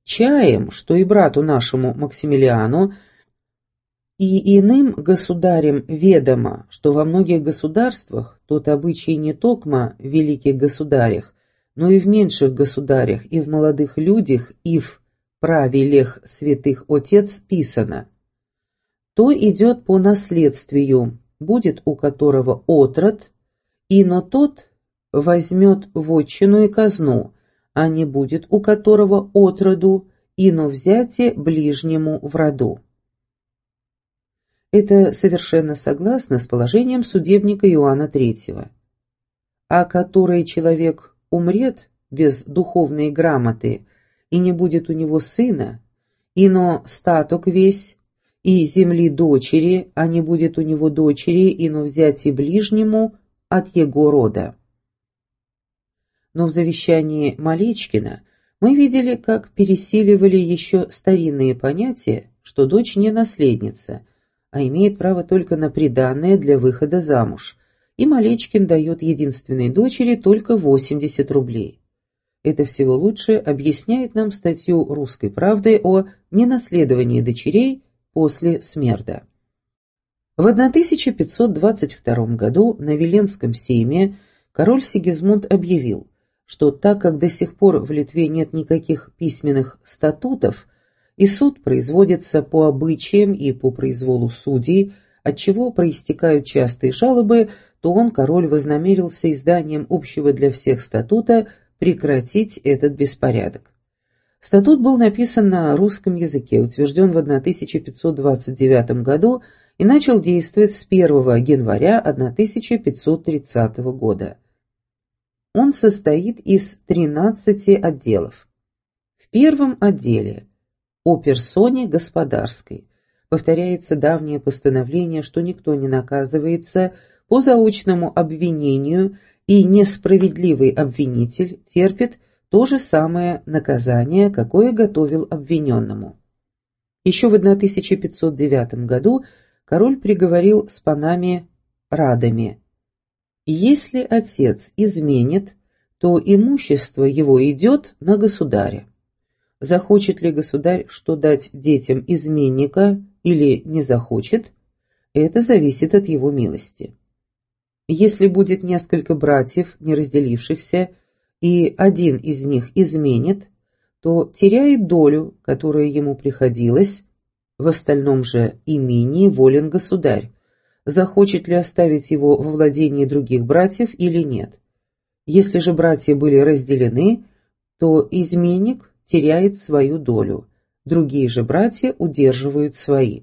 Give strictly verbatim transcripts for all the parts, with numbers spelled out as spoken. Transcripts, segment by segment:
чаем, что и брату нашему Максимилиану, и иным государям ведомо, что во многих государствах тот обычай не токмо в великих государях, но и в меньших государях, и в молодых людях, и в правилях святых отец писано. То идет по наследствию, будет у которого отрод, и но тот возьмет вотчину и казну, а не будет у которого отроду, и но взятие ближнему в роду. Это совершенно согласно с положением судебника Иоанна третьего. А который человек умрет без духовной грамоты, и не будет у него сына, ино статок весь, и земли дочери, а не будет у него дочери, ино взятие ближнему от его рода. Но в завещании Малечкина мы видели, как пересиливали еще старинные понятия, что дочь не наследница, а имеет право только на приданое для выхода замуж, и Малечкин дает единственной дочери только восемьдесят рублей. Это всего лучше объясняет нам статью «Русской правды» о ненаследовании дочерей после смерда. В тысяча пятьсот двадцать втором году на Виленском сейме король Сигизмунд объявил, что так как до сих пор в Литве нет никаких письменных статутов, и суд производится по обычаям и по произволу судей, отчего проистекают частые жалобы, то он, король, вознамерился изданием общего для всех статута прекратить этот беспорядок. Статут был написан на русском языке, утвержден в тысяча пятьсот двадцать девятом году и начал действовать с первого января тысяча пятьсот тридцатого года. Он состоит из тринадцати отделов. В первом отделе о персоне господарской повторяется давнее постановление, что никто не наказывается по заочному обвинению, и несправедливый обвинитель терпит то же самое наказание, какое готовил обвиненному. Еще в тысяча пятьсот девятом году король приговорил с панами радами: если отец изменит, то имущество его идет на государя. Захочет ли государь что дать детям изменника или не захочет, это зависит от его милости. Если будет несколько братьев, не разделившихся, и один из них изменит, то теряет долю, которая ему приходилась, в остальном же имении волен государь, захочет ли оставить его во владении других братьев или нет. Если же братья были разделены, то изменник теряет свою долю, другие же братья удерживают свои.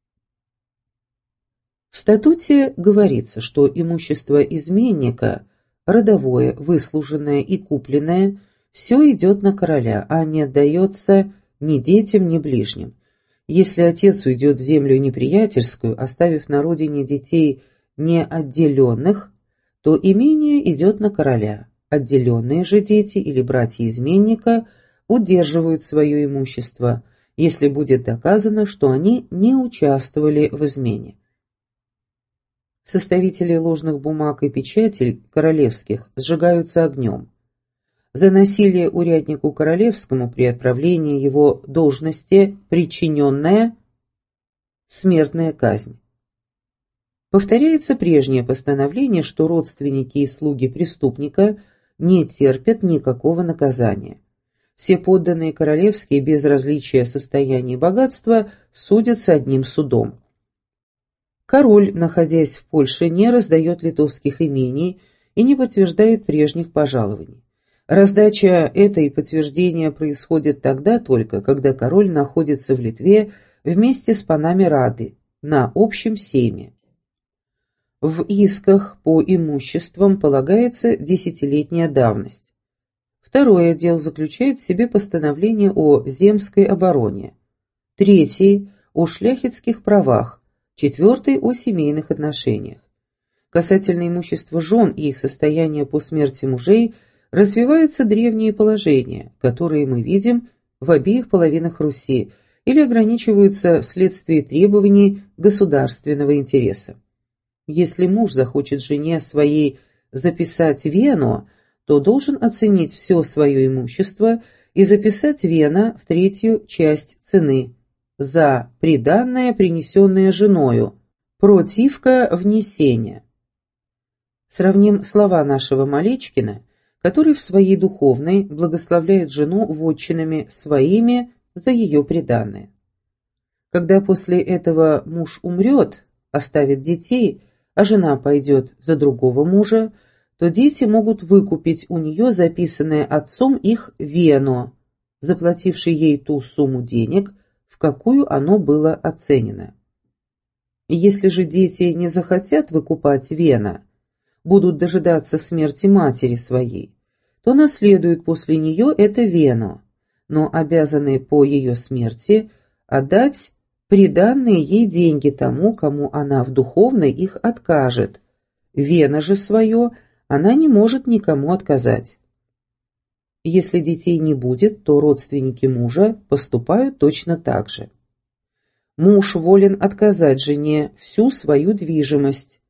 В статуте говорится, что имущество изменника, родовое, выслуженное и купленное, все идет на короля, а не отдается ни детям, ни ближним. Если отец уйдет в землю неприятельскую, оставив на родине детей неотделенных, то имение идет на короля. Отделенные же дети или братья изменника удерживают свое имущество, если будет доказано, что они не участвовали в измене. Составители ложных бумаг и печатей королевских сжигаются огнем. За насилие уряднику королевскому при отправлении его должности причиненная смертная казнь. Повторяется прежнее постановление, что родственники и слуги преступника не терпят никакого наказания. Все подданные королевские без различия состояния и богатства судятся одним судом. Король, находясь в Польше, не раздает литовских имений и не подтверждает прежних пожалований. Раздача этой подтверждения происходит тогда только, когда король находится в Литве вместе с панами Рады на общем сейме. В исках по имуществам полагается десятилетняя давность. Второй отдел заключает в себе постановление о земской обороне, третий – о шляхетских правах, четвертый – о семейных отношениях. Касательно имущества жен и их состояния по смерти мужей развиваются древние положения, которые мы видим в обеих половинах Руси, или ограничиваются вследствие требований государственного интереса. Если муж захочет жене своей записать вену, то должен оценить все свое имущество и записать вена в третью часть цены за приданное, принесенное женою, противка внесения. Сравним слова нашего Малечкина, который в своей духовной благословляет жену вотчинами своими за ее приданное. Когда после этого муж умрет, оставит детей, а жена пойдет за другого мужа, то дети могут выкупить у нее записанное отцом их вено, заплативший ей ту сумму денег, в какую оно было оценено. Если же дети не захотят выкупать вено, будут дожидаться смерти матери своей, то наследуют после нее это вено, но обязаны по ее смерти отдать приданные ей деньги тому, кому она в духовной их откажет. Вено же свое она не может никому отказать. Если детей не будет, то родственники мужа поступают точно так же. Муж волен отказать жене всю свою движимость,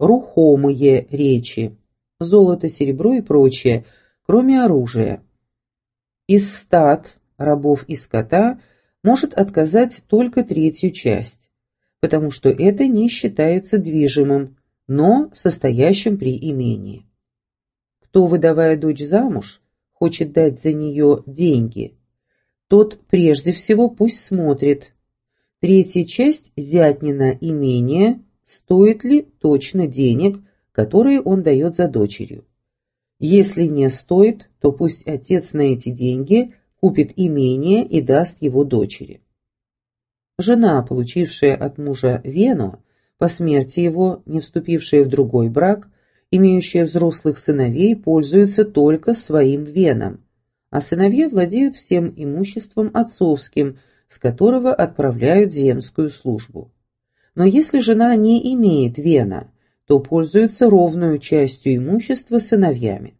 рухомые речи, золото, серебро и прочее, кроме оружия. Из стад, рабов и скота может отказать только третью часть, потому что это не считается движимым, но состоящим при имении. Кто, выдавая дочь замуж, хочет дать за нее деньги, тот прежде всего пусть смотрит, третья часть зятнина имения стоит ли точно денег, которые он дает за дочерью. Если не стоит, то пусть отец на эти деньги купит имение и даст его дочери. Жена, получившая от мужа вено, по смерти его, не вступившая в другой брак, имеющая взрослых сыновей, пользуется только своим веном, а сыновья владеют всем имуществом отцовским, с которого отправляют земскую службу. Но если жена не имеет вена, то пользуется ровную частью имущества сыновьями.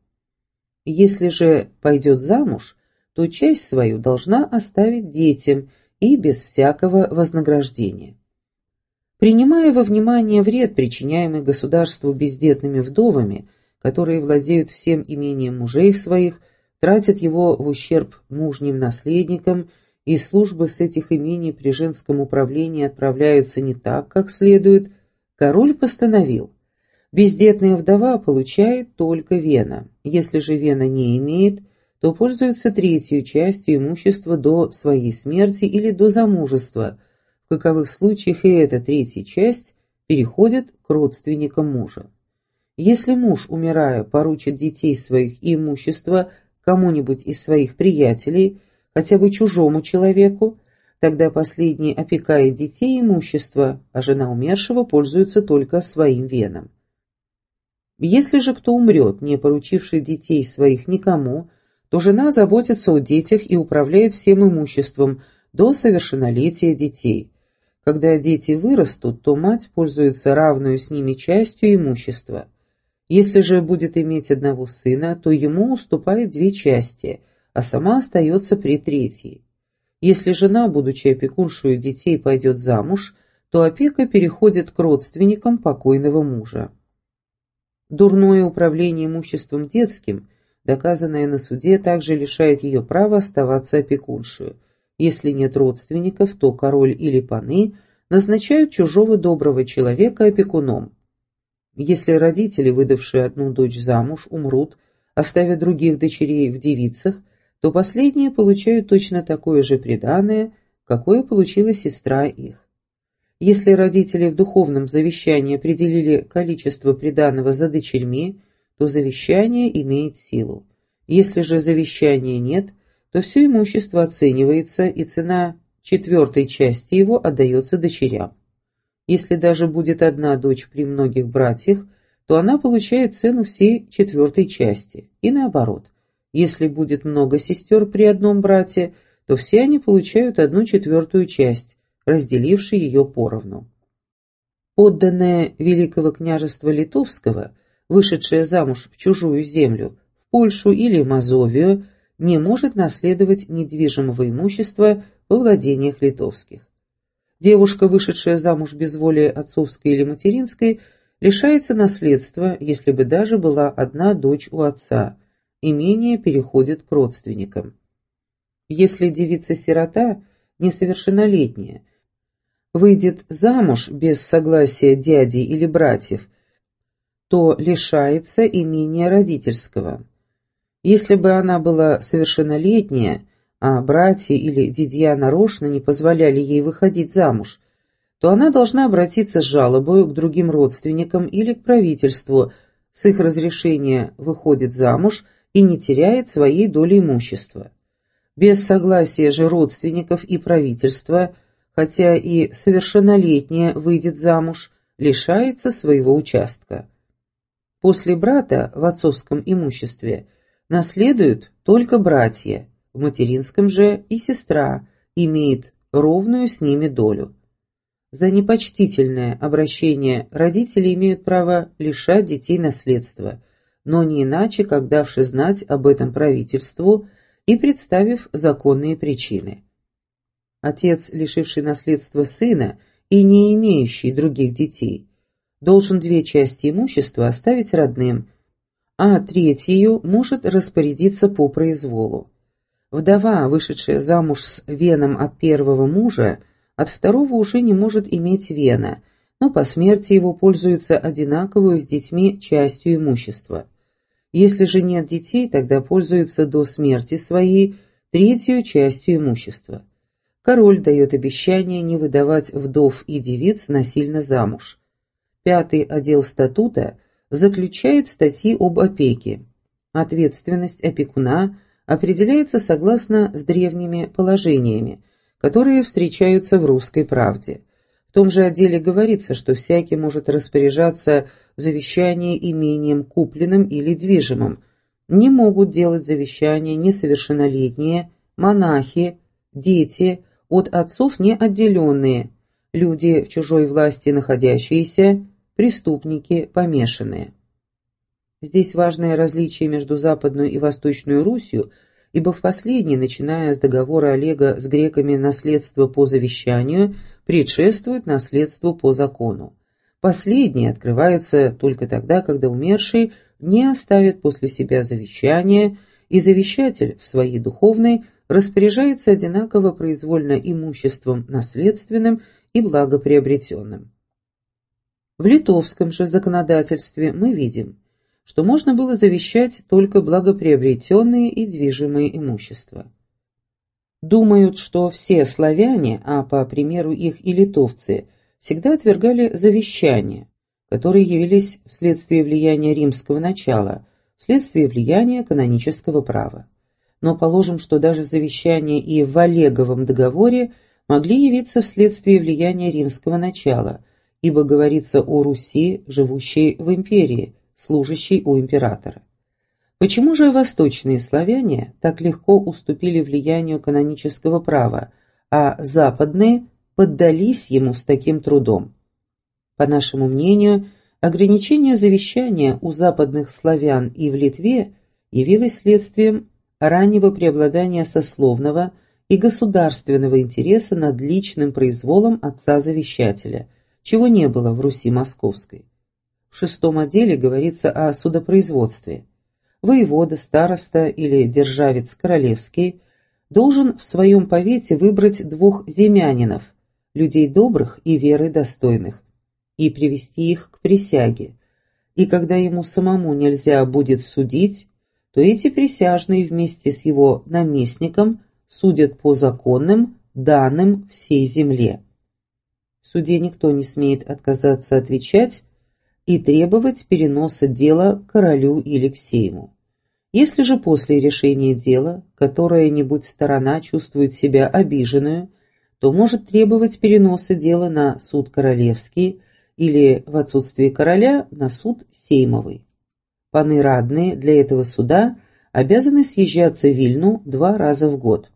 Если же пойдет замуж, то часть свою должна оставить детям и без всякого вознаграждения. Принимая во внимание вред, причиняемый государству бездетными вдовами, которые владеют всем имением мужей своих, тратят его в ущерб мужним наследникам, и службы с этих имений при женском управлении отправляются не так, как следует, король постановил: бездетная вдова получает только вена, если же вена не имеет, то пользуется третью частью имущества до своей смерти или до замужества. В каковых случаях и эта третья часть переходит к родственникам мужа. Если муж, умирая, поручит детей своих и имущество кому-нибудь из своих приятелей, хотя бы чужому человеку, тогда последний опекает детей и имущество, а жена умершего пользуется только своим веном. Если же кто умрет, не поручивший детей своих никому, то жена заботится о детях и управляет всем имуществом до совершеннолетия детей. Когда дети вырастут, то мать пользуется равную с ними частью имущества. Если же будет иметь одного сына, то ему уступает две части, а сама остается при третьей. Если жена, будучи опекуншею детей, пойдет замуж, то опека переходит к родственникам покойного мужа. Дурное управление имуществом детским, доказанное на суде, также лишает ее права оставаться опекуншею. Если нет родственников, то король или паны назначают чужого доброго человека опекуном. Если родители, выдавшие одну дочь замуж, умрут, оставя других дочерей в девицах, то последние получают точно такое же приданое, какое получила сестра их. Если родители в духовном завещании определили количество приданого за дочерьми, то завещание имеет силу. Если же завещания нет, то все имущество оценивается, и цена четвертой части его отдается дочерям. Если даже будет одна дочь при многих братьях, то она получает цену всей четвертой части, и наоборот. Если будет много сестер при одном брате, то все они получают одну четвертую часть, разделившей ее поровну. Подданная Великого княжества Литовского, вышедшая замуж в чужую землю, в Польшу или Мазовию, не может наследовать недвижимого имущества во владениях литовских. Девушка, вышедшая замуж без воли отцовской или материнской, лишается наследства, если бы даже была одна дочь у отца. Имение переходит к родственникам. Если девица-сирота, несовершеннолетняя, выйдет замуж без согласия дяди или братьев, то лишается имения родительского. Если бы она была совершеннолетняя, а братья или дядья нарочно не позволяли ей выходить замуж, то она должна обратиться с жалобой к другим родственникам или к правительству, с их разрешения выходит замуж и не теряет своей доли имущества. Без согласия же родственников и правительства, хотя и совершеннолетняя выйдет замуж, лишается своего участка. После брата в отцовском имуществе наследуют только братья, в материнском же и сестра имеет ровную с ними долю. За непочтительное обращение родители имеют право лишать детей наследства, но не иначе, как давши знать об этом правительству и представив законные причины. Отец, лишивший наследства сына и не имеющий других детей, должен две части имущества оставить родным, а третью может распорядиться по произволу. Вдова, вышедшая замуж с веном от первого мужа, от второго уже не может иметь вена, но по смерти его пользуется одинаковую с детьми частью имущества. Если же нет детей, тогда пользуются до смерти своей третью частью имущества. Король дает обещание не выдавать вдов и девиц насильно замуж. Пятый отдел статута заключает статьи об опеке. Ответственность опекуна определяется согласно с древними положениями, которые встречаются в «Русской правде». В том же отделе говорится, что всякий может распоряжаться в завещании имением купленным или движимым. Не могут делать завещания несовершеннолетние, монахи, дети, от отцов не отделенные, люди в чужой власти находящиеся, преступники, помешанные. Здесь важное различие между Западной и Восточной Русью, ибо в последней, начиная с договора Олега с греками, наследство по завещанию предшествует наследству по закону. Последнее открывается только тогда, когда умерший не оставит после себя завещание, и завещатель в своей духовной распоряжается одинаково произвольно имуществом наследственным и благоприобретенным. В литовском же законодательстве мы видим, что можно было завещать только благоприобретенные и движимые имущества. Думают, что все славяне, а по примеру их и литовцы, всегда отвергали завещания, которые явились вследствие влияния римского начала, вследствие влияния канонического права. Но положим, что даже завещания и в Олеговом договоре могли явиться вследствие влияния римского начала, ибо говорится о Руси, живущей в империи, служащей у императора. Почему же восточные славяне так легко уступили влиянию канонического права, а западные поддались ему с таким трудом? По нашему мнению, ограничение завещания у западных славян и в Литве явилось следствием раннего преобладания сословного и государственного интереса над личным произволом отца-завещателя, чего не было в Руси Московской. В шестом отделе говорится о судопроизводстве. Воевода, староста или державец королевский должен в своем повете выбрать двух земянинов, людей добрых и веры достойных, и привести их к присяге. И когда ему самому нельзя будет судить, то эти присяжные вместе с его наместником судят по законным, данным всей земле. В суде никто не смеет отказаться отвечать и требовать переноса дела к королю или к сейму. Если же после решения дела которая-нибудь сторона чувствует себя обиженную, то может требовать переноса дела на суд королевский или, в отсутствие короля, на суд сеймовый. Паны радные для этого суда обязаны съезжаться в Вильну два раза в год.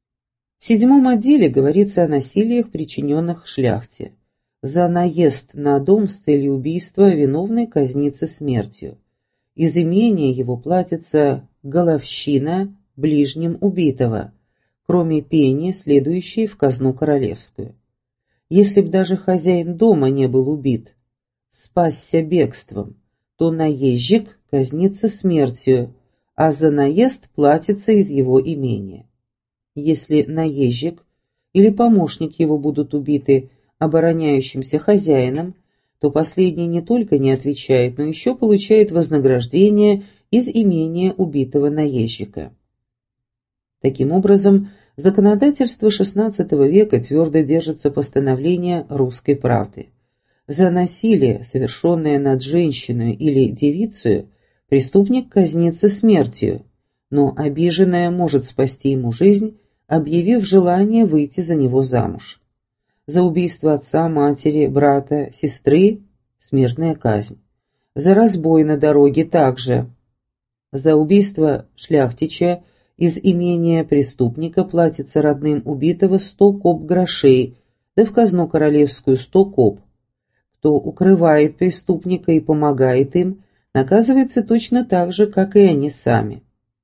В седьмом отделе говорится о насилиях, причиненных шляхте. За наезд на дом с целью убийства виновный казнится смертью. Из имения его платится головщина ближним убитого, кроме пени, следующей в казну королевскую. Если б даже хозяин дома не был убит, спасся бегством, то наезжик казнится смертью, а за наезд платится из его имения. Если наезжик или помощник его будут убиты обороняющимся хозяином, то последний не только не отвечает, но еще получает вознаграждение из имения убитого наезжика. Таким образом, законодательство шестнадцатого века твердо держится постановления «Русской правды». За насилие, совершенное над женщиной или девицей, преступник казнится смертью, но обиженная может спасти ему жизнь, объявив желание выйти за него замуж. За убийство отца, матери, брата, сестры – смертная казнь. За разбой на дороге также. За убийство шляхтича из имения преступника платится родным убитого сто коп грошей, да в казну королевскую сто коп. Кто укрывает преступника и помогает им, наказывается точно так же, как и они сами.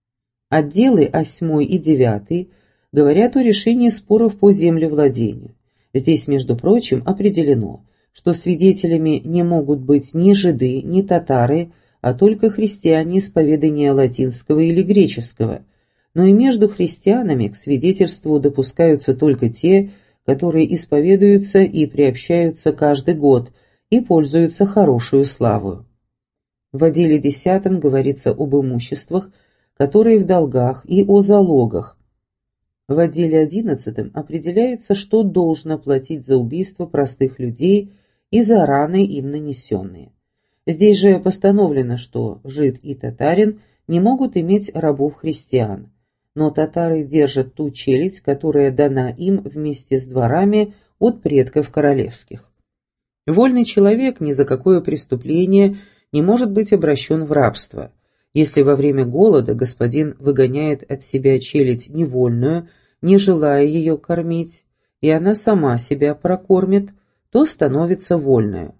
Отделы восьмой и девятый говорят о решении споров по землевладению. Здесь, между прочим, определено, что свидетелями не могут быть ни жиды, ни татары, а только христиане исповедания латинского или греческого, но и между христианами к свидетельству допускаются только те, которые исповедуются и приобщаются каждый год и пользуются хорошую славою. В отделе десятом говорится об имуществах, которые в долгах, и о залогах. В отделе одиннадцатом определяется, что должно платить за убийство простых людей и за раны им нанесенные. Здесь же постановлено, что жид и татарин не могут иметь рабов-христиан, но татары держат ту челядь, которая дана им вместе с дворами от предков королевских. Вольный человек ни за какое преступление не может быть обращен в рабство. Если во время голода господин выгоняет от себя челядь невольную, не желая ее кормить, и она сама себя прокормит, то становится вольною.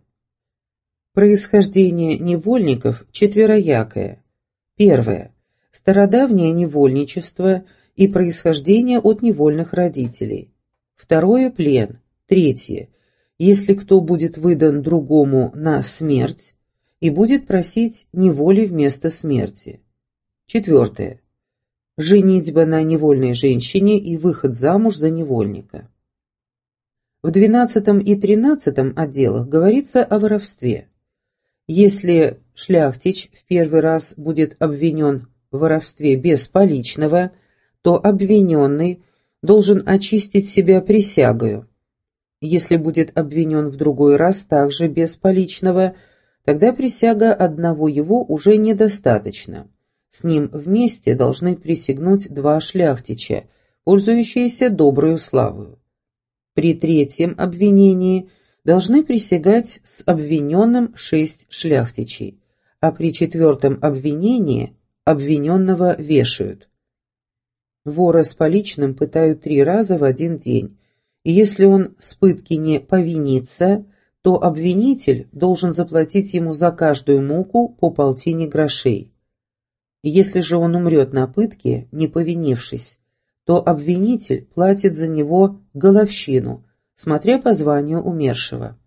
Происхождение невольников четвероякое. Первое. Стародавнее невольничество и происхождение от невольных родителей. Второе. Плен. Третье. Если кто будет выдан другому на смерть и будет просить неволи вместо смерти. Четвертое. Женитьба на невольной женщине и выход замуж за невольника. В двенадцатом и тринадцатом отделах говорится о воровстве. Если шляхтич в первый раз будет обвинен в воровстве без поличного, то обвиненный должен очистить себя присягою. Если будет обвинен в другой раз также без поличного, тогда присяга одного его уже недостаточно. С ним вместе должны присягнуть два шляхтича, пользующиеся доброю славою. При третьем обвинении должны присягать с обвиненным шесть шляхтичей, а при четвертом обвинении обвиненного вешают. Вора с поличным пытают три раза в один день, и если он с пытки не повинится, то обвинитель должен заплатить ему за каждую муку по полтине грошей. Если же он умрет на пытке, не повинившись, то обвинитель платит за него головщину, смотря по званию умершего.